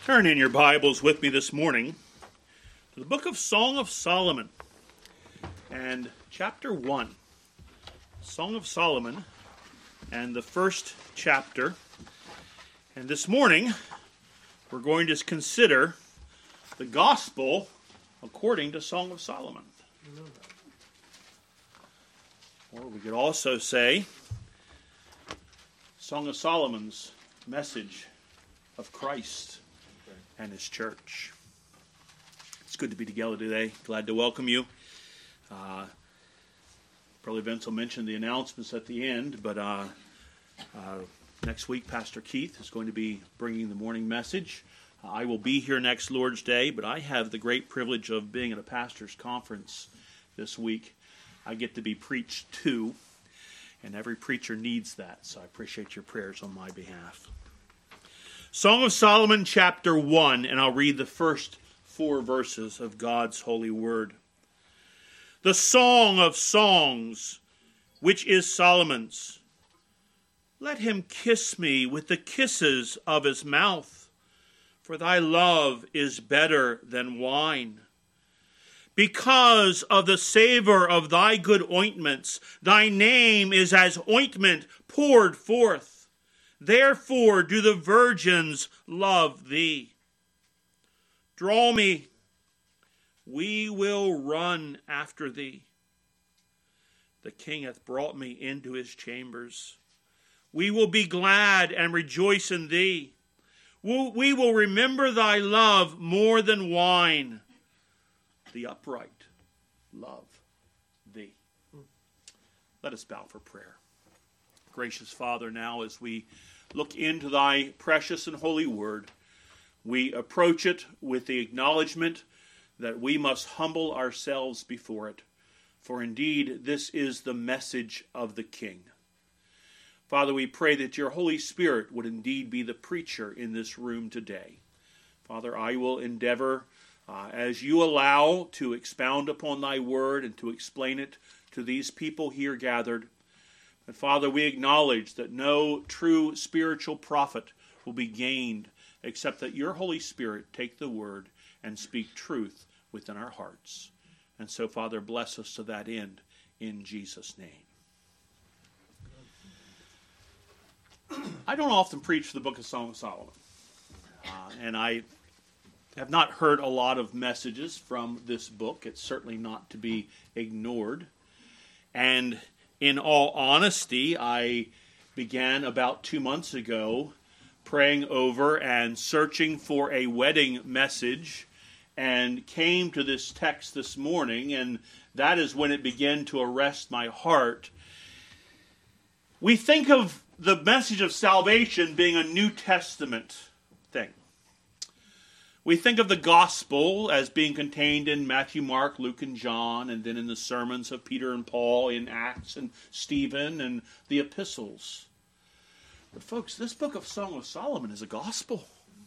Turn in your Bibles with me this morning to the book of Song of Solomon and chapter 1. Song of Solomon and the first chapter. And this morning we're going to consider the gospel according to Song of Solomon. Or we could also say Song of Solomon's message of Christ and his church. It's good to be together today. Glad to welcome you. Probably Vince will mention the announcements at the end, but next week Pastor Keith is going to be bringing the morning message. I will be here next Lord's Day, but I have the great privilege of being at a pastor's conference this week. I get to be preached to, and every preacher needs that, so I appreciate your prayers on my behalf. Song of Solomon, chapter 1, and I'll read the first 4 verses of God's holy word. The Song of Songs, which is Solomon's. Let him kiss me with the kisses of his mouth, for thy love is better than wine. Because of the savor of thy good ointments, thy name is as ointment poured forth. Therefore do the virgins love thee. Draw me, we will run after thee. The king hath brought me into his chambers. We will be glad and rejoice in thee. We will remember thy love more than wine. The upright love thee. Let us bow for prayer. Gracious Father, now as we look into thy precious and holy word, we approach it with the acknowledgement that we must humble ourselves before it. For indeed, this is the message of the King. Father, we pray that your Holy Spirit would indeed be the preacher in this room today. Father, I will endeavor, as you allow, to expound upon thy word and to explain it to these people here gathered. And Father, we acknowledge that no true spiritual profit will be gained except that your Holy Spirit take the word and speak truth within our hearts. And so, Father, bless us to that end in Jesus' name. I don't often preach the book of Song of Solomon. And I have not heard a lot of messages from this book. It's certainly not to be ignored. And in all honesty, I began about 2 months ago praying over and searching for a wedding message and came to this text this morning, and that is when it began to arrest my heart. We think of the message of salvation being a New Testament thing. We think of the gospel as being contained in Matthew, Mark, Luke, and John, and then in the sermons of Peter and Paul, in Acts and Stephen, and the epistles. But folks, this book of Song of Solomon is a gospel.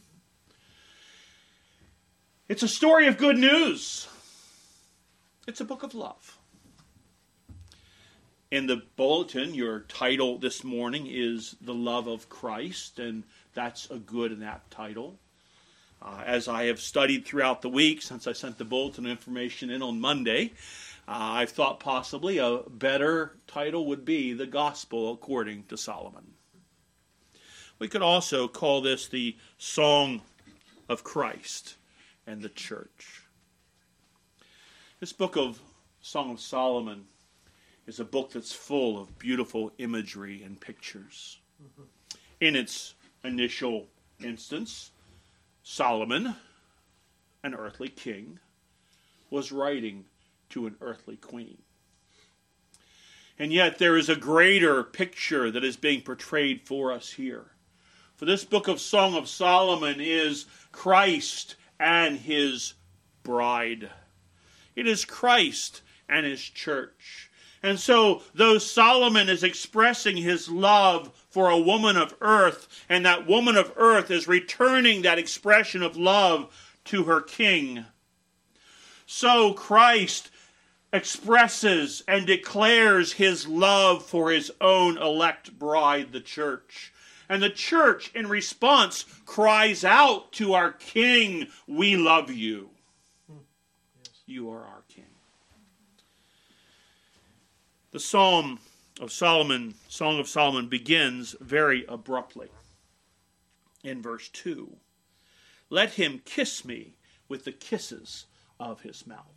It's a story of good news. It's a book of love. In the bulletin, your title this morning is The Love of Christ, and that's a good and apt title. As I have studied throughout the week, since I sent the bulletin information in on Monday, I've thought possibly a better title would be The Gospel According to Solomon. We could also call this the Song of Christ and the Church. This book of Song of Solomon is a book that's full of beautiful imagery and pictures. In its initial instance, Solomon, an earthly king, was writing to an earthly queen. And yet there is a greater picture that is being portrayed for us here. For this book of Song of Solomon is Christ and his bride. It is Christ and his church. And so, though Solomon is expressing his love for a woman of earth, and that woman of earth is returning that expression of love to her king, so Christ expresses and declares his love for his own elect bride, the church. And the church, in response, cries out to our King, "We love you. You are our King." The Song of Solomon begins very abruptly in verse 2. "Let him kiss me with the kisses of his mouth."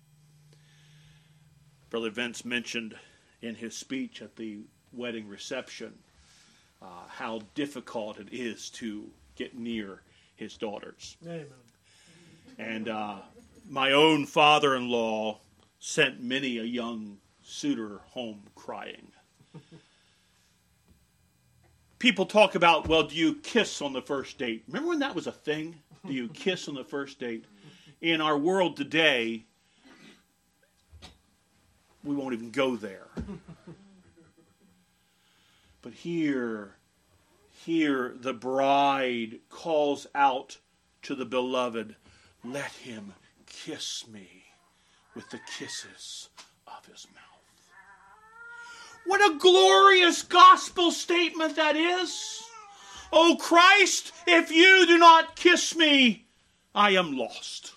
Brother Vince mentioned in his speech at the wedding reception how difficult it is to get near his daughters. Amen. And my own father-in-law sent many a young suitor home crying. People talk about, well, do you kiss on the first date? Remember when that was a thing? Do you kiss on the first date? In our world today, we won't even go there. But here the bride calls out to the beloved, "Let him kiss me with the kisses of his mouth." What a glorious gospel statement that is. "Oh Christ, if you do not kiss me, I am lost."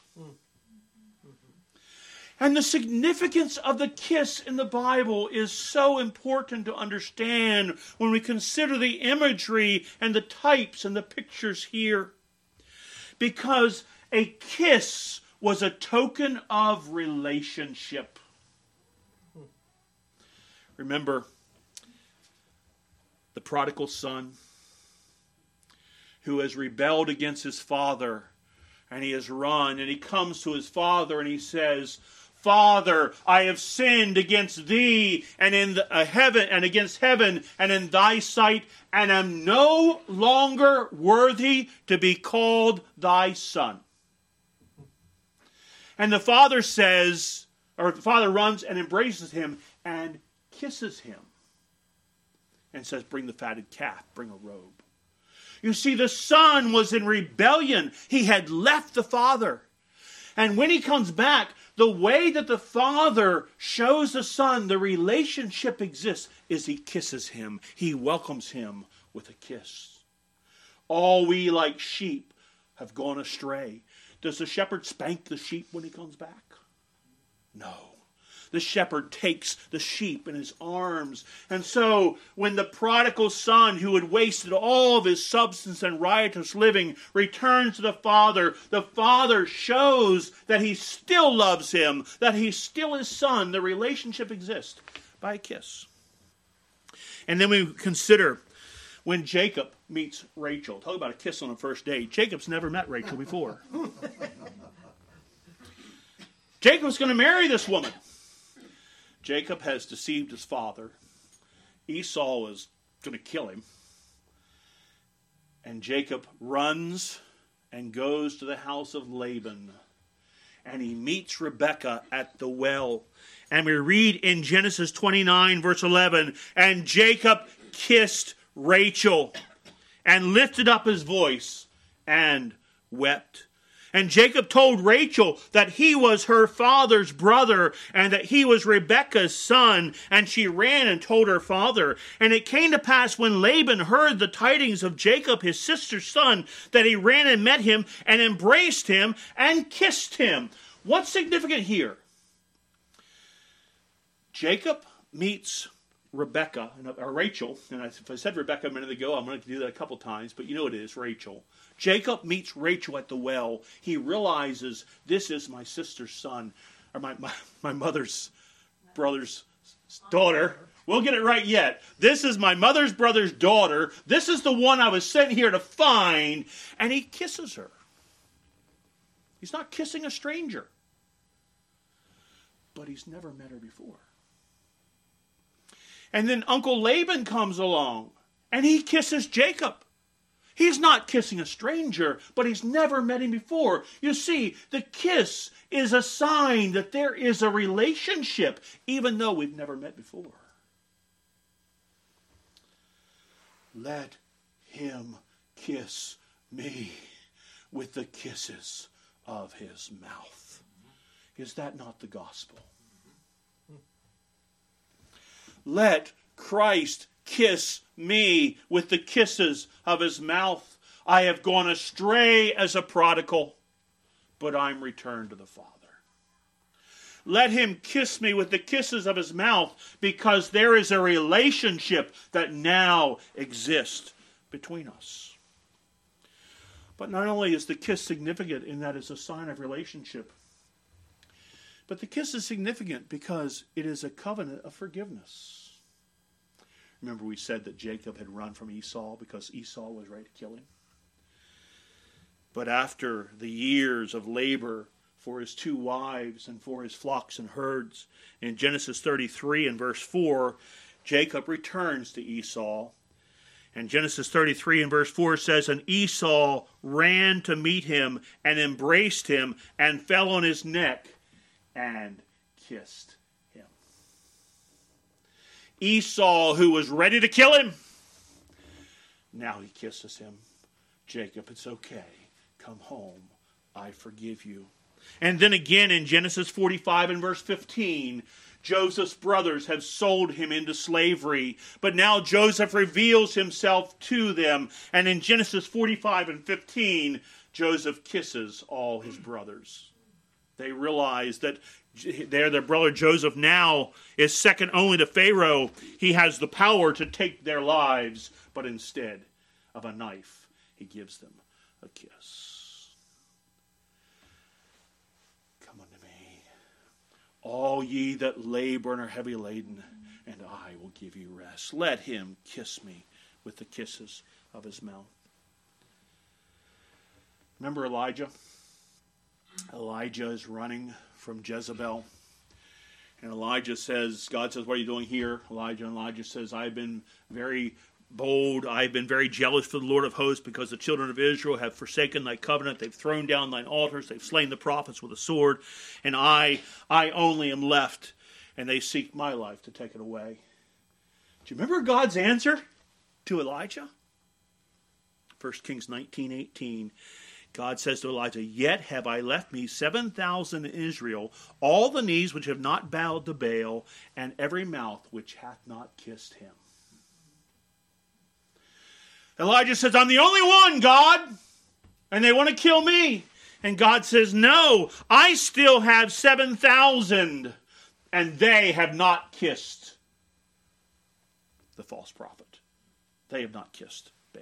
And the significance of the kiss in the Bible is so important to understand when we consider the imagery and the types and the pictures here. Because a kiss was a token of relationship. Remember the prodigal son who has rebelled against his father, and he has run, and he comes to his father and he says, "Father, I have sinned against thee and in heaven and against heaven and in thy sight, and am no longer worthy to be called thy son." And the father says, or the father runs and embraces him and kisses him and says, "Bring the fatted calf, bring a robe." You see, the son was in rebellion. He had left the father. And when he comes back, the way that the father shows the son the relationship exists is he kisses him. He welcomes him with a kiss. All we like sheep have gone astray. Does the shepherd spank the sheep when he comes back? No. The shepherd takes the sheep in his arms. And so, when the prodigal son, who had wasted all of his substance and riotous living, returns to the father shows that he still loves him, that he's still his son. The relationship exists by a kiss. And then we consider when Jacob meets Rachel. Talk about a kiss on a first date. Jacob's never met Rachel before. Jacob's going to marry this woman. Jacob has deceived his father. Esau is going to kill him. And Jacob runs and goes to the house of Laban. And he meets Rebekah at the well. And we read in Genesis 29, verse 11, "And Jacob kissed Rachel and lifted up his voice and wept. And Jacob told Rachel that he was her father's brother and that he was Rebekah's son. And she ran and told her father. And it came to pass when Laban heard the tidings of Jacob, his sister's son, that he ran and met him and embraced him and kissed him." What's significant here? Jacob meets Rebekah, or Rachel, and if I said Rebekah a minute ago, I'm going to do that a couple times, but you know it is, Rachel. Jacob meets Rachel at the well. He realizes, this is my sister's son, or my mother's brother's daughter. We'll get it right yet. This is my mother's brother's daughter. This is the one I was sent here to find. And he kisses her. He's not kissing a stranger. But he's never met her before. And then Uncle Laban comes along, and he kisses Jacob. He's not kissing a stranger, but he's never met him before. You see, the kiss is a sign that there is a relationship, even though we've never met before. Let him kiss me with the kisses of his mouth. Is that not the gospel? Let Christ kiss me with the kisses of his mouth. I have gone astray as a prodigal, but I'm returned to the Father. Let him kiss me with the kisses of his mouth, because there is a relationship that now exists between us. But not only is the kiss significant in that it's a sign of relationship, but the kiss is significant because it is a covenant of forgiveness. Remember, we said that Jacob had run from Esau because Esau was ready to kill him. But after the years of labor for his 2 wives and for his flocks and herds, in Genesis 33 and verse 4, Jacob returns to Esau. And Genesis 33 and verse 4 says, and Esau ran to meet him and embraced him and fell on his neck and kissed him. Esau, who was ready to kill him, now he kisses him. Jacob, it's okay. Come home. I forgive you. And then again in Genesis 45 and verse 15, Joseph's brothers have sold him into slavery, but now Joseph reveals himself to them. And in Genesis 45 and 15, Joseph kisses all his brothers. They realize that their brother Joseph now is second only to Pharaoh. He has the power to take their lives, but instead of a knife, he gives them a kiss. Come unto me, all ye that labor and are heavy laden, and I will give you rest. Let him kiss me with the kisses of his mouth. Remember Elijah? Elijah is running from Jezebel. And Elijah says, God says, what are you doing here, Elijah? And Elijah says, I've been very bold. I've been very jealous for the Lord of hosts, because the children of Israel have forsaken thy covenant. They've thrown down thine altars. They've slain the prophets with a sword. And I only am left, and they seek my life to take it away. Do you remember God's answer to Elijah? 1 Kings 19:18. God says to Elijah, yet have I left me 7,000 in Israel, all the knees which have not bowed to Baal, and every mouth which hath not kissed him. Elijah says, I'm the only one, God, and they want to kill me. And God says, no, I still have 7,000, and they have not kissed the false prophet. They have not kissed Baal.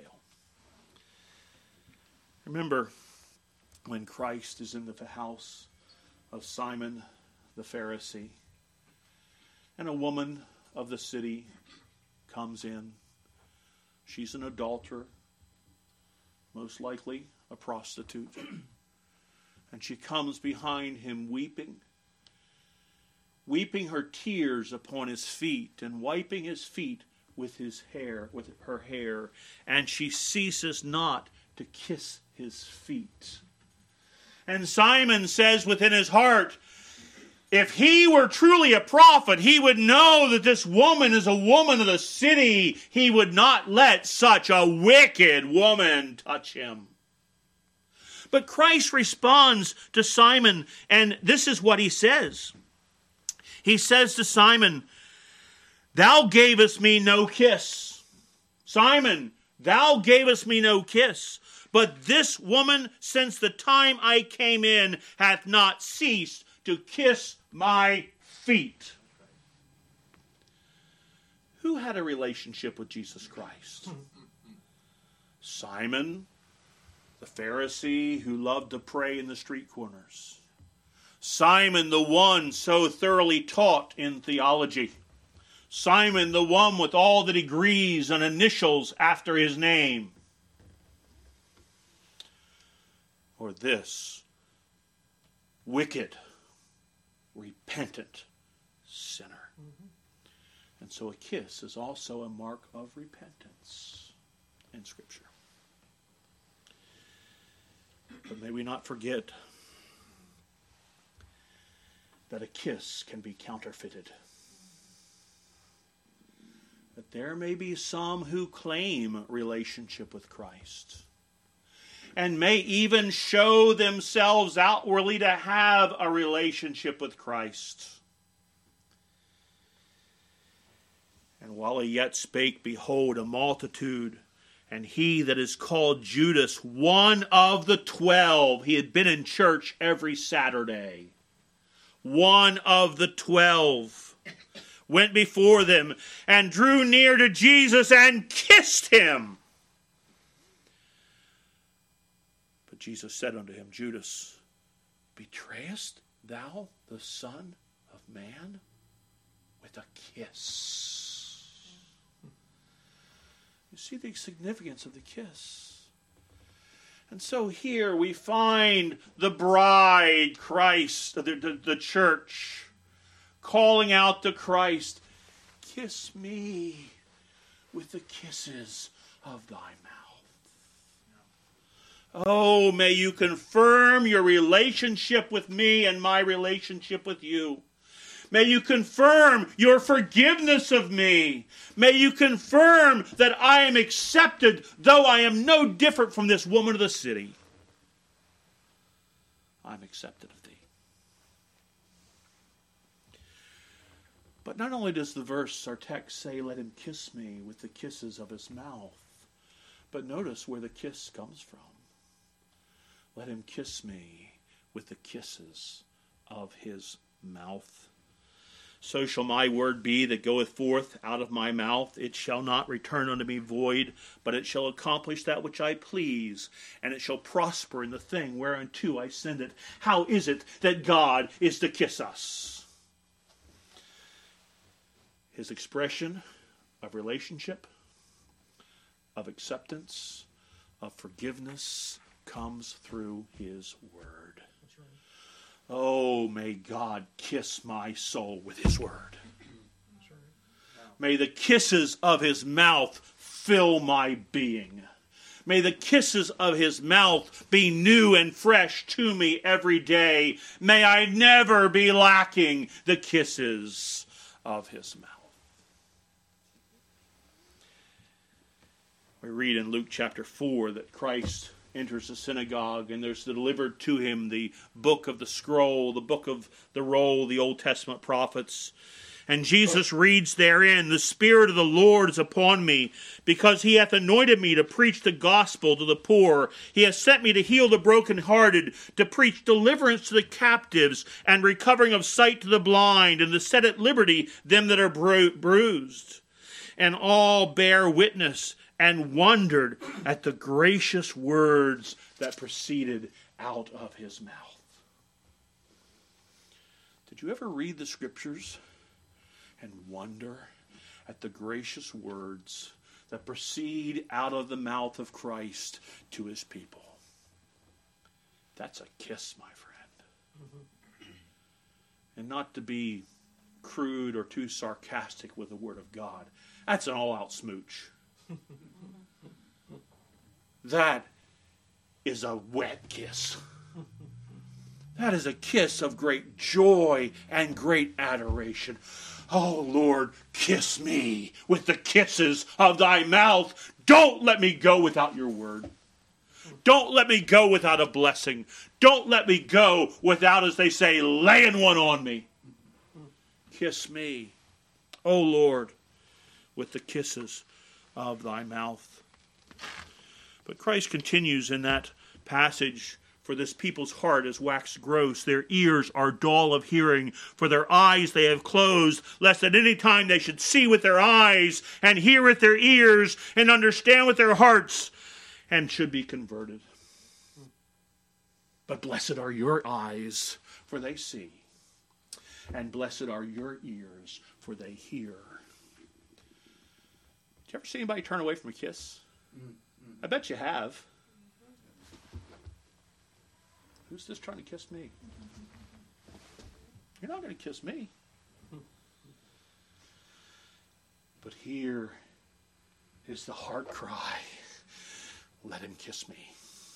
Remember when Christ is in the house of Simon the Pharisee, and a woman of the city comes in. She's an adulterer, most likely a prostitute. And she comes behind him weeping her tears upon his feet, and wiping his feet with her hair, and she ceases not to kiss his feet. And Simon says within his heart, if he were truly a prophet, he would know that this woman is a woman of the city. He would not let such a wicked woman touch him. But Christ responds to Simon, and this is what he says. He says to Simon, thou gavest me no kiss. Simon, thou gavest me no kiss. But this woman, since the time I came in, hath not ceased to kiss my feet. Who had a relationship with Jesus Christ? Simon, the Pharisee who loved to pray in the street corners. Simon, the one so thoroughly taught in theology. Simon, the one with all the degrees and initials after his name. Or this wicked, repentant sinner. Mm-hmm. And so a kiss is also a mark of repentance in Scripture. But may we not forget that a kiss can be counterfeited. That there may be some who claim relationship with Christ, and may even show themselves outwardly to have a relationship with Christ. And while he yet spake, behold, a multitude, and he that is called Judas, one of the 12, he had been in church every Saturday, one of the 12, went before them, and drew near to Jesus, and kissed him. But Jesus said unto him, Judas, betrayest thou the Son of Man with a kiss? You see the significance of the kiss. And so here we find the bride, Christ, the church, calling out to Christ, kiss me with the kisses of thy mouth. Oh, may you confirm your relationship with me and my relationship with you. May you confirm your forgiveness of me. May you confirm that I am accepted, though I am no different from this woman of the city. I'm accepted of thee. But not only does the verse, our text, say, let him kiss me with the kisses of his mouth, but notice where the kiss comes from. Let him kiss me with the kisses of his mouth. So shall my word be that goeth forth out of my mouth. It shall not return unto me void, but it shall accomplish that which I please, and it shall prosper in the thing whereunto I send it. How is it that God is to kiss us? His expression of relationship, of acceptance, of forgiveness comes through his word. Oh, may God kiss my soul with his word. May the kisses of his mouth fill my being. May the kisses of his mouth be new and fresh to me every day. May I never be lacking the kisses of his mouth. We read in Luke chapter 4 that Christ enters the synagogue, and there's delivered to him the book of the scroll, the book of the roll, the Old Testament prophets. And Jesus reads therein, the Spirit of the Lord is upon me, because he hath anointed me to preach the gospel to the poor. He hath sent me to heal the brokenhearted, to preach deliverance to the captives, and recovering of sight to the blind, and to set at liberty them that are bruised. And all bear witness, and wondered at the gracious words that proceeded out of his mouth. Did you ever read the scriptures and wonder at the gracious words that proceed out of the mouth of Christ to his people? That's a kiss, my friend. And not to be crude or too sarcastic with the word of God. That's an all-out smooch. That is a wet kiss. That is a kiss of great joy and great adoration. Oh, Lord, kiss me with the kisses of thy mouth. Don't let me go without your word. Don't let me go without a blessing. Don't let me go without, as they say, laying one on me. Kiss me, oh Lord, with the kisses of thy mouth. But Christ continues in that passage, for this people's heart is waxed gross, their ears are dull of hearing, for their eyes they have closed, lest at any time they should see with their eyes, and hear with their ears, and understand with their hearts, and should be converted. But blessed are your eyes, for they see, and blessed are your ears, for they hear. Did you ever see anybody turn away from a kiss? I bet you have. Who's this trying to kiss me? You're not going to kiss me. But here is the heart cry. Let him kiss me.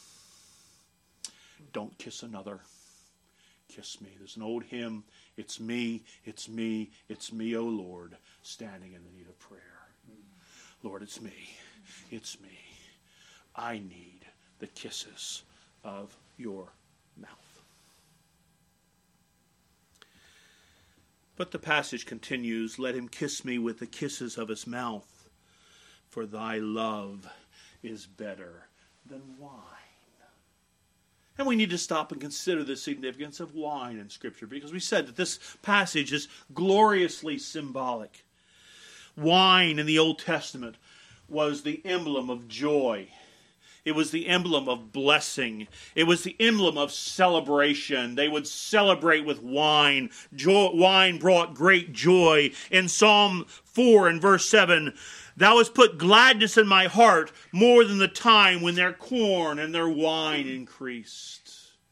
Don't kiss another. Kiss me. There's an old hymn. It's me, it's me, it's me, O Lord, standing in the need of prayer. Lord, it's me. It's me. I need the kisses of your mouth. But the passage continues, let him kiss me with the kisses of his mouth, for thy love is better than wine. And we need to stop and consider the significance of wine in Scripture, because we said that this passage is gloriously symbolic. Wine in the Old Testament was the emblem of joy. It was the emblem of blessing. It was the emblem of celebration. They would celebrate with wine. Wine brought great joy. In Psalm 4 and verse 7, thou hast put gladness in my heart more than the time when their corn and their wine increased.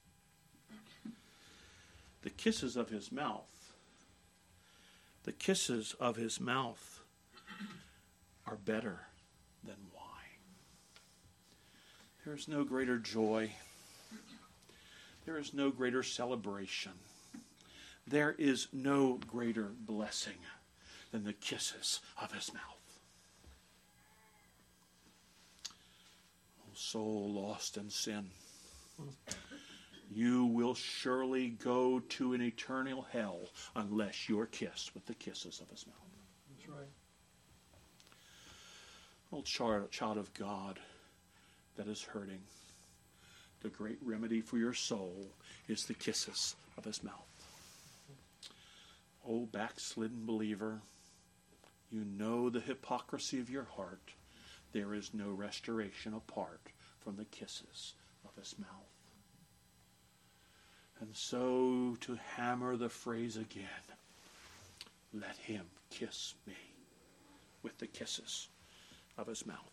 The kisses of his mouth. The kisses of his mouth are better than wine. There is no greater joy. There is no greater celebration. There is no greater blessing than the kisses of his mouth. O soul lost in sin, you will surely go to an eternal hell unless you're kissed with the kisses of his mouth. That's right. Oh, child of God that is hurting, the great remedy for your soul is the kisses of his mouth. Oh, backslidden believer, you know the hypocrisy of your heart. There is no restoration apart from the kisses of his mouth. And so, to hammer the phrase again, let him kiss me with the kisses of his mouth.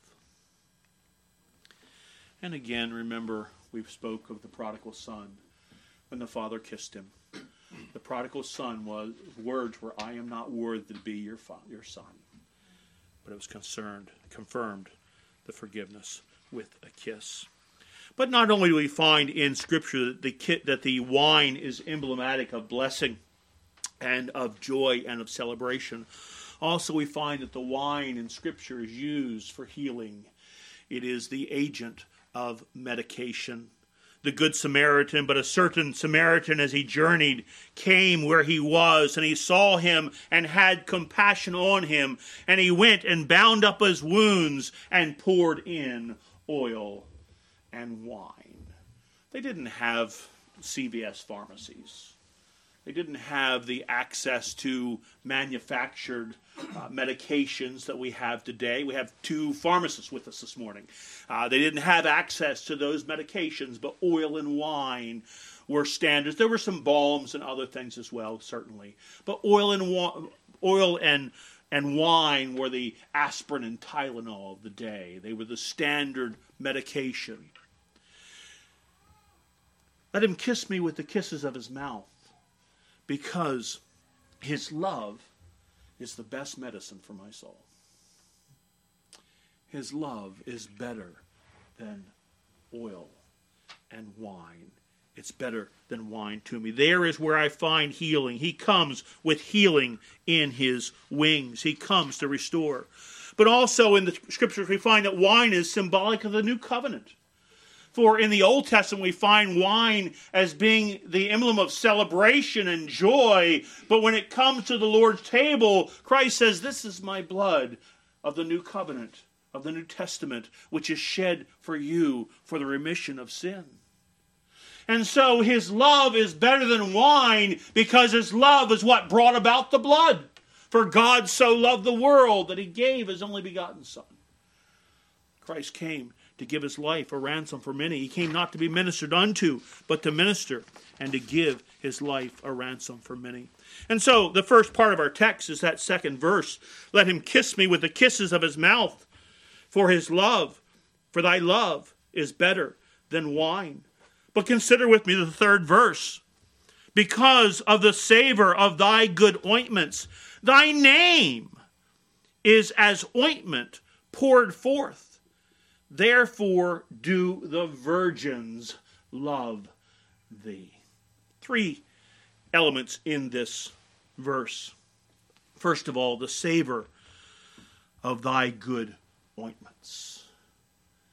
And again, remember, we spoke of the prodigal son when the father kissed him. The prodigal son words were, I am not worthy to be your son. But it was confirmed the forgiveness with a kiss. But not only do we find in Scripture that the wine is emblematic of blessing and of joy and of celebration, also we find that the wine in Scripture is used for healing. It is the agent of medication. The Good Samaritan, but a certain Samaritan as he journeyed, came where he was, and he saw him and had compassion on him, and he went and bound up his wounds and poured in oil and wine. They didn't have CVS pharmacies. They didn't have the access to manufactured medications that we have today. We have two pharmacists with us this morning. They didn't have access to those medications, but oil and wine were standards. There were some balms and other things as well, certainly. But oil and wine were the aspirin and Tylenol of the day. They were the standard medication. Let him kiss me with the kisses of his mouth, because his love is the best medicine for my soul. His love is better than oil and wine. It's better than wine to me. There is where I find healing. He comes with healing in his wings. He comes to restore. But also in the Scriptures we find that wine is symbolic of the new covenant. For in the Old Testament we find wine as being the emblem of celebration and joy. But when it comes to the Lord's table, Christ says, this is my blood of the new covenant, of the New Testament, which is shed for you for the remission of sin. And so his love is better than wine, because his love is what brought about the blood. For God so loved the world that he gave his only begotten Son. Christ came to give his life a ransom for many. He came not to be ministered unto, but to minister and to give his life a ransom for many. And so the first part of our text is that second verse. Let him kiss me with the kisses of his mouth, for thy love is better than wine. But consider with me the third verse. Because of the savor of thy good ointments, thy name is as ointment poured forth. Therefore do the virgins love thee. Three elements in this verse. First of all, the savor of thy good ointments.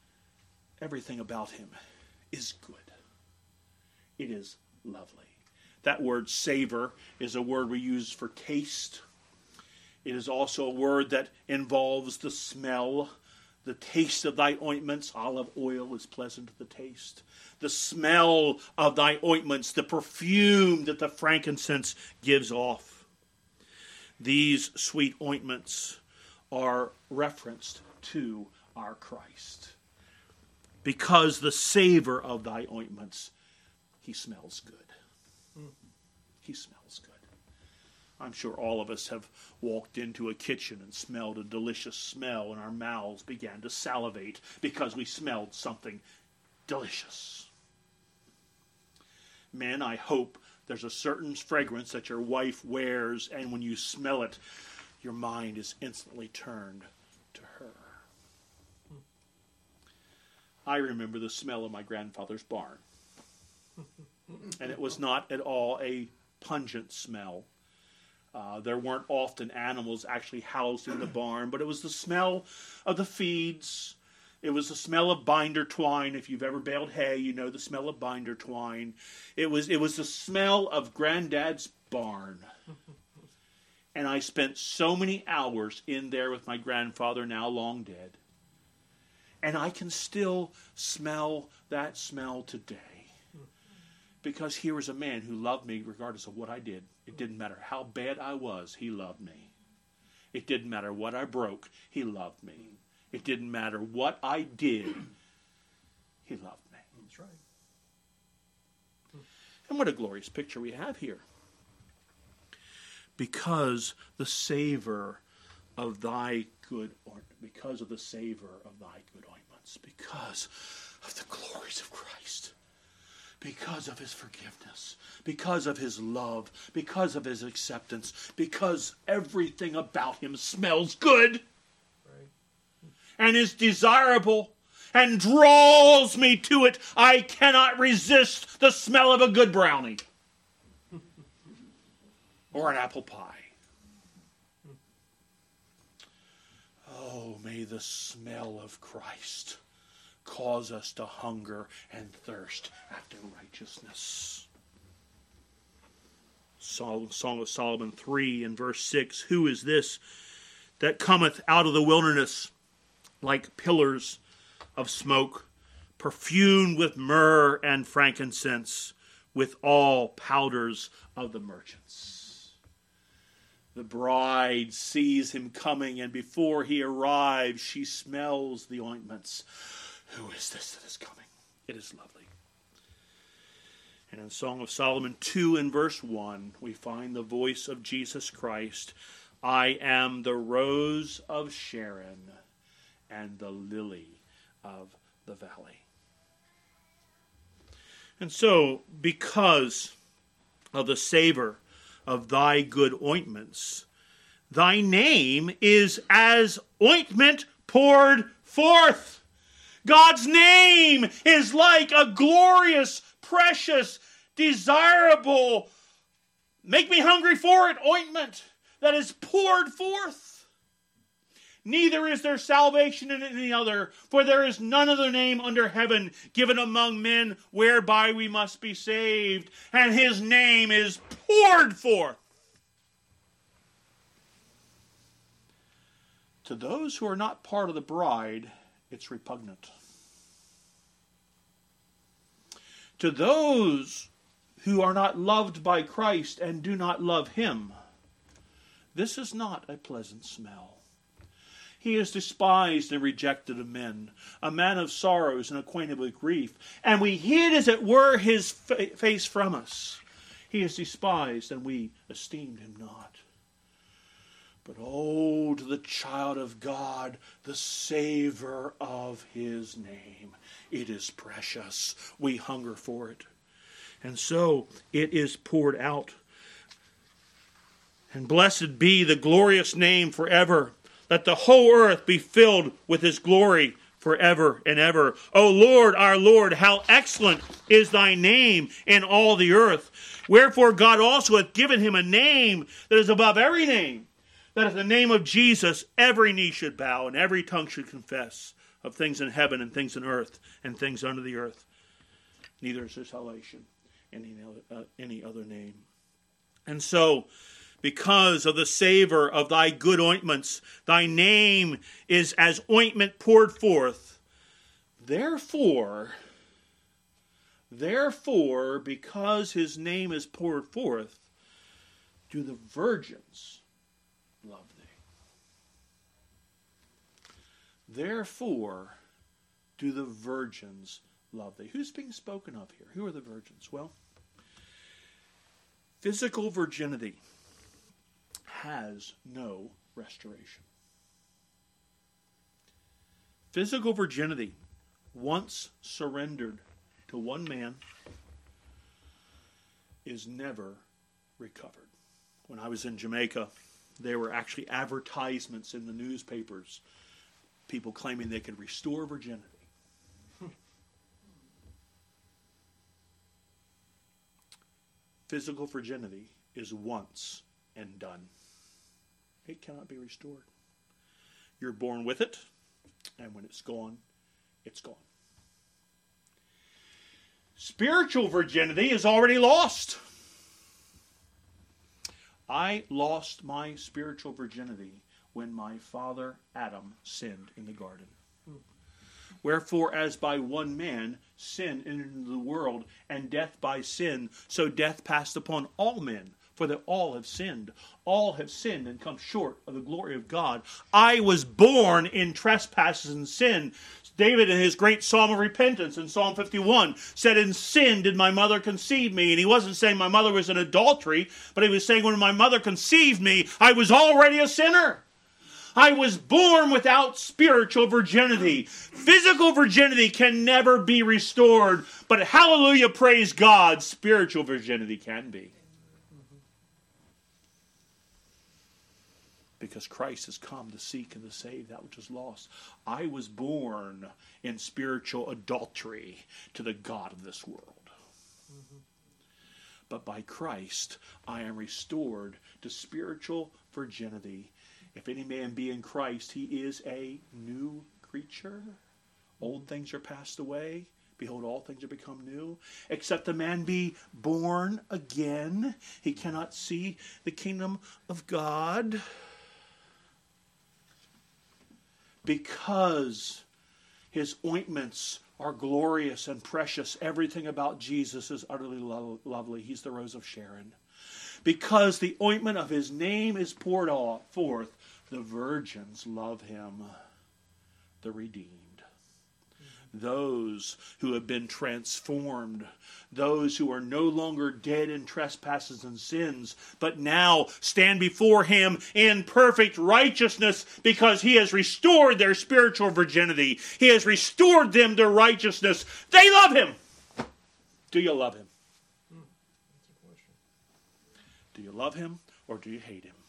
Everything about him is good. It is lovely. That word savor is a word we use for taste. It is also a word that involves the smell. The taste of thy ointments, olive oil is pleasant to the taste. The smell of thy ointments, the perfume that the frankincense gives off. These sweet ointments are referenced to our Christ. Because the savor of thy ointments, he smells good. He smells good. I'm sure all of us have walked into a kitchen and smelled a delicious smell, and our mouths began to salivate because we smelled something delicious. Men, I hope there's a certain fragrance that your wife wears, and when you smell it, your mind is instantly turned to her. I remember the smell of my grandfather's barn. And it was not at all a pungent smell. There weren't often animals actually housed in the barn, but it was the smell of the feeds. It was the smell of binder twine. If you've ever baled hay, you know the smell of binder twine. It was the smell of Granddad's barn. And I spent so many hours in there with my grandfather, now long dead. And I can still smell that smell today. Because here was a man who loved me regardless of what I did. It didn't matter how bad I was, he loved me. It didn't matter what I broke, he loved me. It didn't matter what I did, he loved me. That's right. And what a glorious picture we have here. Because the savor of thy good ointment, because of the savor of thy good ointments, because of the glories of Christ, because of his forgiveness, because of his love, because of his acceptance, because everything about him smells good, Right. and is desirable and draws me to it. I cannot resist the smell of a good brownie or an apple pie. Oh, may the smell of Christ cause us to hunger and thirst after righteousness. Song of Solomon 3 and verse 6. Who is this that cometh out of the wilderness like pillars of smoke, perfumed with myrrh and frankincense, with all powders of the merchants? The bride sees him coming, and before he arrives, she smells the ointments. Who is this that is coming? It is lovely. And in Song of Solomon 2 and verse 1, we find the voice of Jesus Christ. I am the rose of Sharon and the lily of the valley. And so, because of the savor of thy good ointments, thy name is as ointment poured forth. God's name is like a glorious, precious, desirable, make me hungry for it ointment that is poured forth. Neither is there salvation in any other, for there is none other name under heaven given among men whereby we must be saved. And his name is poured forth. To those who are not part of the bride, it's repugnant. To those who are not loved by Christ and do not love him, this is not a pleasant smell. He is despised and rejected of men, a man of sorrows and acquainted with grief. And we hid, as it were, his face from us. He is despised, and we esteemed him not. But oh, to the child of God, the savor of his name. It is precious. We hunger for it. And so it is poured out. And blessed be the glorious name forever. Let the whole earth be filled with his glory forever and ever. O Lord, our Lord, how excellent is thy name in all the earth. Wherefore God also hath given him a name that is above every name, that at the name of Jesus every knee should bow and every tongue should confess of things in heaven and things in earth and things under the earth. Neither is there salvation any other name. And so, because of the savor of thy good ointments, thy name is as ointment poured forth. Therefore, because his name is poured forth, do the virgins love thee. Therefore, do the virgins love thee. Who's being spoken of here? Who are the virgins? Well, physical virginity has no restoration. Physical virginity, once surrendered to one man, is never recovered. When I was in Jamaica, there were actually advertisements in the newspapers, people claiming they could restore virginity. Physical virginity is once and done. It cannot be restored. You're born with it, and when it's gone, it's gone. Spiritual virginity is already lost. I lost my spiritual virginity when my father Adam sinned in the garden. Wherefore, as by one man sin entered into the world, and death by sin, so death passed upon all men, for that all have sinned. All have sinned and come short of the glory of God. I was born in trespasses and sin. David, in his great psalm of repentance in Psalm 51, said, "In sin did my mother conceive me." And he wasn't saying my mother was in adultery, but he was saying when my mother conceived me, I was already a sinner. I was born without spiritual virginity. Physical virginity can never be restored, but hallelujah, praise God, spiritual virginity can be. Because Christ has come to seek and to save that which is lost. I was born in spiritual adultery to the god of this world. But by Christ, I am restored to spiritual virginity. If any man be in Christ, he is a new creature. Old things are passed away. Behold, all things are become new. Except a man be born again, he cannot see the kingdom of God. Because his ointments are glorious and precious, everything about Jesus is utterly lovely. He's the rose of Sharon. Because the ointment of his name is poured forth, the virgins love him, the redeemed. Those who have been transformed, those who are no longer dead in trespasses and sins, but now stand before him in perfect righteousness because he has restored their spiritual virginity. He has restored them to righteousness. They love him. Do you love him? That's a question. Do you love him or do you hate him?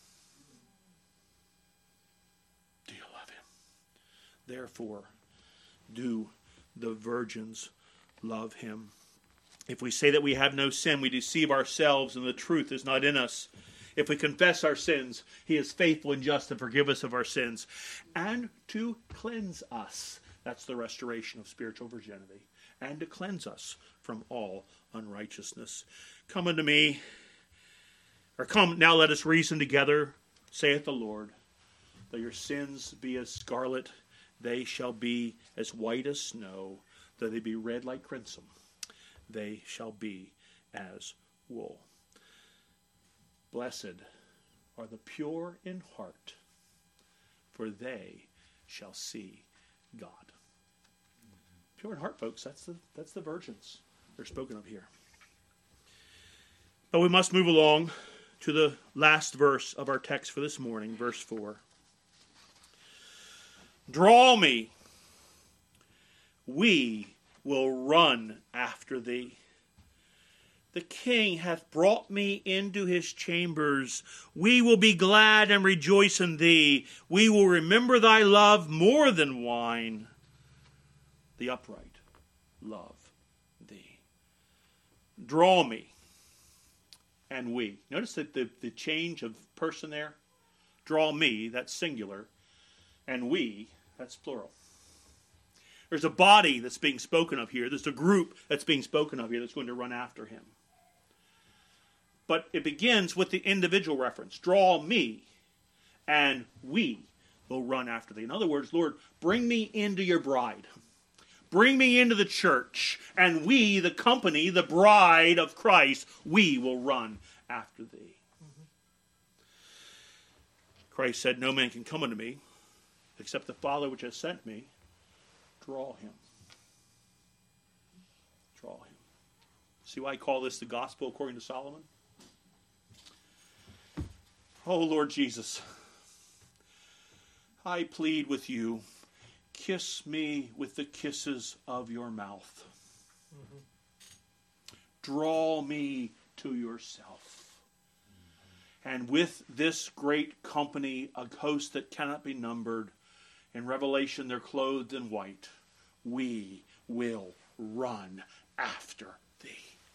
Do you love him? Therefore, do the virgins love him? If we say that we have no sin, we deceive ourselves and the truth is not in us. If we confess our sins, he is faithful and just to forgive us of our sins and to cleanse us. That's the restoration of spiritual virginity. And to cleanse us from all unrighteousness. Come unto me, or come, now let us reason together, saith the Lord. Though your sins be as scarlet, they shall be as white as snow. Though they be red like crimson, they shall be as wool. Blessed are the pure in heart, for they shall see God. Pure in heart, folks, that's the virgins they're spoken of here. But we must move along to the last verse of our text for this morning, verse 4. Draw me, we will run after thee. The King hath brought me into his chambers. We will be glad and rejoice in thee. We will remember thy love more than wine. The upright love thee. Draw me, and we. Notice that the change of person there. Draw me, that's singular, and we, that's plural. There's a body that's being spoken of here. There's a group that's being spoken of here that's going to run after him. But it begins with the individual reference. Draw me, and we will run after thee. In other words, Lord, bring me into your bride. Bring me into the church, and we, the company, the bride of Christ, we will run after thee. Christ said, no man can come unto me, except the Father which has sent me. Draw him. Draw him. See why I call this the gospel according to Solomon? Oh, Lord Jesus, I plead with you, kiss me with the kisses of your mouth. Draw me to yourself. And with this great company, a host that cannot be numbered, in Revelation they're clothed in white, we will run after thee.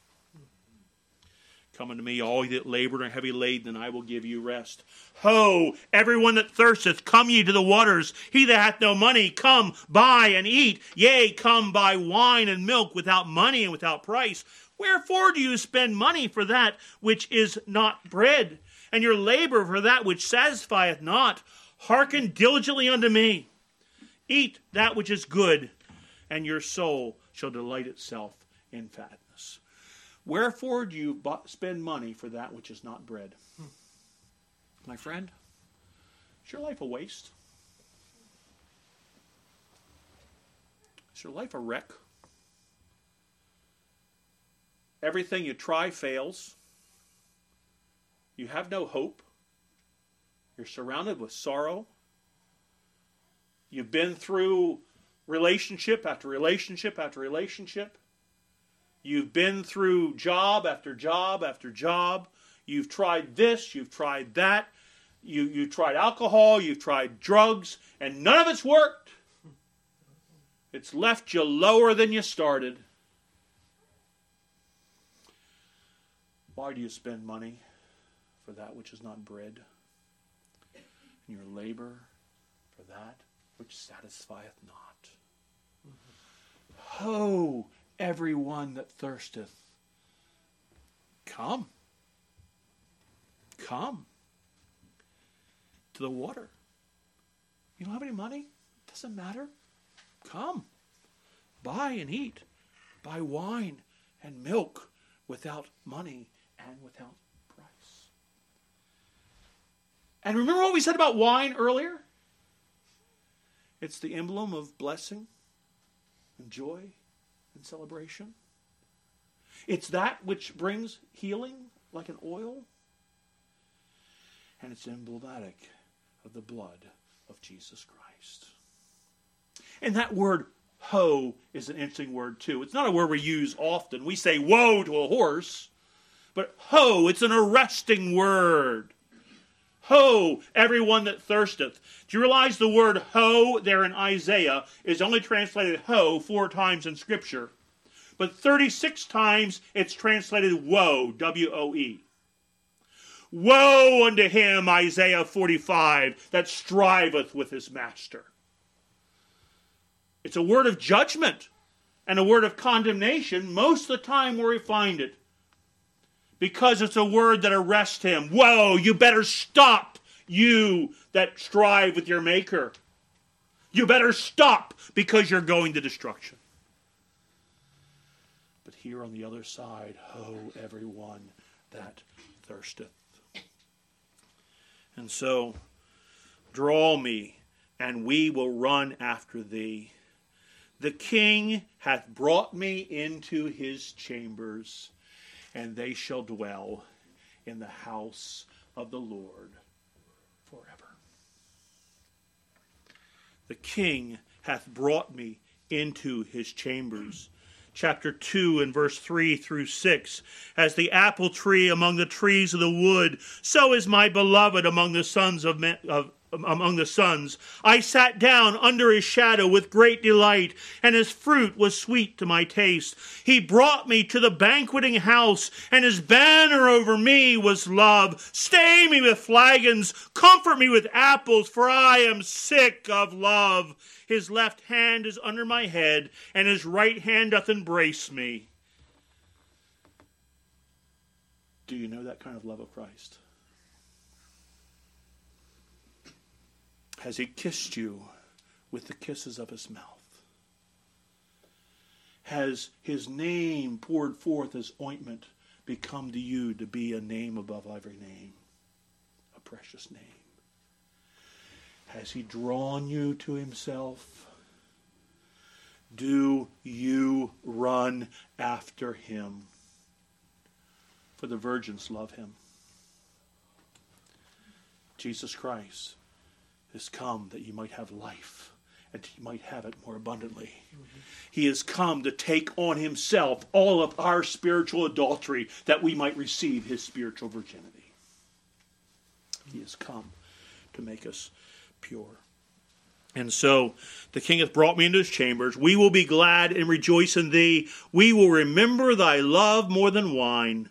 Come unto me, all ye that labor and are heavy laden, and I will give you rest. Ho, everyone that thirsteth, come ye to the waters. He that hath no money, come, buy and eat. Yea, come buy wine and milk without money and without price. Wherefore do you spend money for that which is not bread, and your labor for that which satisfieth not? Hearken diligently unto me. Eat that which is good, and your soul shall delight itself in fatness. Wherefore do you spend money for that which is not bread? My friend, is your life a waste? Is your life a wreck? Everything you try fails. You have no hope. You're surrounded with sorrow. You've been through relationship after relationship after relationship. You've been through job after job after job. You've tried this, you've tried that. You've tried alcohol, you've tried drugs, and none of it's worked. It's left you lower than you started. Why do you spend money for that which is not bread, and your labor for that which satisfieth not? Ho, everyone that thirsteth, come. Come to the water. You don't have any money? It doesn't matter. Come. Buy and eat. Buy wine and milk without money and without price. And remember what we said about wine earlier? It's the emblem of blessing and joy and celebration. It's that which brings healing like an oil. And it's emblematic of the blood of Jesus Christ. And that word ho is an interesting word too. It's not a word we use often. We say woe to a horse. But ho, it's an arresting word. Ho, everyone that thirsteth. Do you realize the word ho there in Isaiah is only translated ho 4 times in Scripture? But 36 times it's translated woe, W-O-E. Woe unto him, Isaiah 45, that striveth with his master. It's a word of judgment and a word of condemnation most of the time where we find it. Because it's a word that arrests him. Whoa, you better stop, you that strive with your Maker. You better stop because you're going to destruction. But here on the other side, ho, everyone that thirsteth. And so, draw me, and we will run after thee. The King hath brought me into his chambers, and they shall dwell in the house of the Lord forever. The King hath brought me into his chambers. Chapter 2 and verse 3 through 6. As the apple tree among the trees of the wood, so is my beloved among the sons of men, among the sons. I sat down under his shadow with great delight, and his fruit was sweet to my taste. He brought me to the banqueting house, and his banner over me was love. Stay me with flagons, comfort me with apples, for I am sick of love. His left hand is under my head, and his right hand doth embrace me. Do you know that kind of love of Christ? Has he kissed you with the kisses of his mouth? Has his name poured forth as ointment become to you to be a name above every name? A precious name. Has he drawn you to himself? Do you run after him? For the virgins love him. Jesus Christ has come that you might have life and you might have it more abundantly. He has come to take on himself all of our spiritual adultery that we might receive his spiritual virginity. He has come to make us pure. And so the king hath brought me into his chambers. We will be glad and rejoice in thee. We will remember thy love more than wine.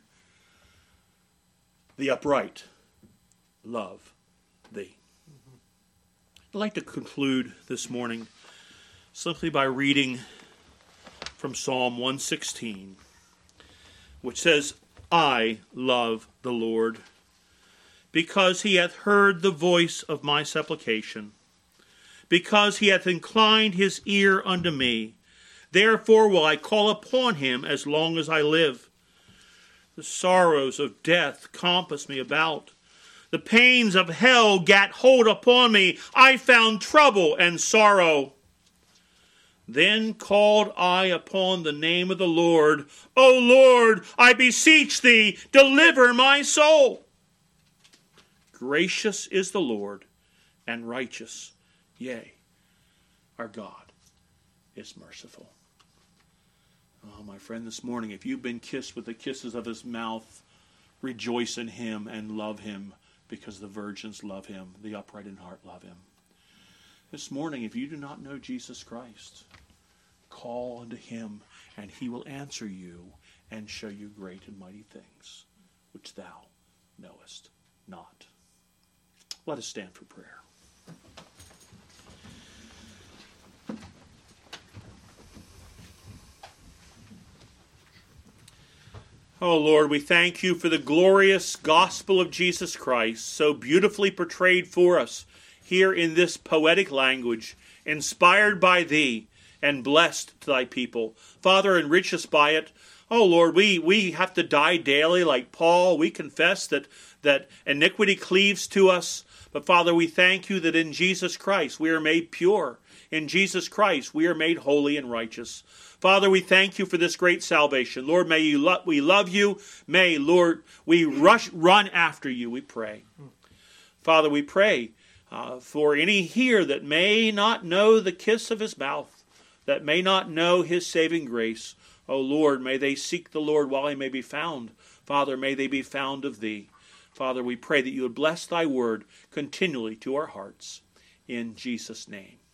The upright love thee. I'd like to conclude this morning simply by reading from Psalm 116, which says, I love the Lord, because he hath heard the voice of my supplication, because he hath inclined his ear unto me. Therefore will I call upon him as long as I live. The sorrows of death compass me about. The pains of hell gat hold upon me. I found trouble and sorrow. Then called I upon the name of the Lord. O Lord, I beseech thee, deliver my soul. Gracious is the Lord, and righteous. Yea, our God is merciful. Oh, my friend, this morning, if you've been kissed with the kisses of his mouth, rejoice in him and love him, because the virgins love him, the upright in heart love him. This morning, if you do not know Jesus Christ, call unto him, and he will answer you and show you great and mighty things, which thou knowest not. Let us stand for prayer. Oh Lord, we thank you for the glorious gospel of Jesus Christ, so beautifully portrayed for us here in this poetic language, inspired by thee and blessed to thy people. Father, enrich us by it. Oh Lord, we have to die daily like Paul. We confess that iniquity cleaves to us. But Father, we thank you that in Jesus Christ we are made pure. In Jesus Christ we are made holy and righteous. Father, we thank you for this great salvation. Lord, may we love you. May, Lord, we run after you, we pray. Father, we pray for any here that may not know the kiss of his mouth, that may not know his saving grace. Oh, Lord, may they seek the Lord while he may be found. Father, may they be found of thee. Father, we pray that you would bless thy word continually to our hearts. In Jesus' name.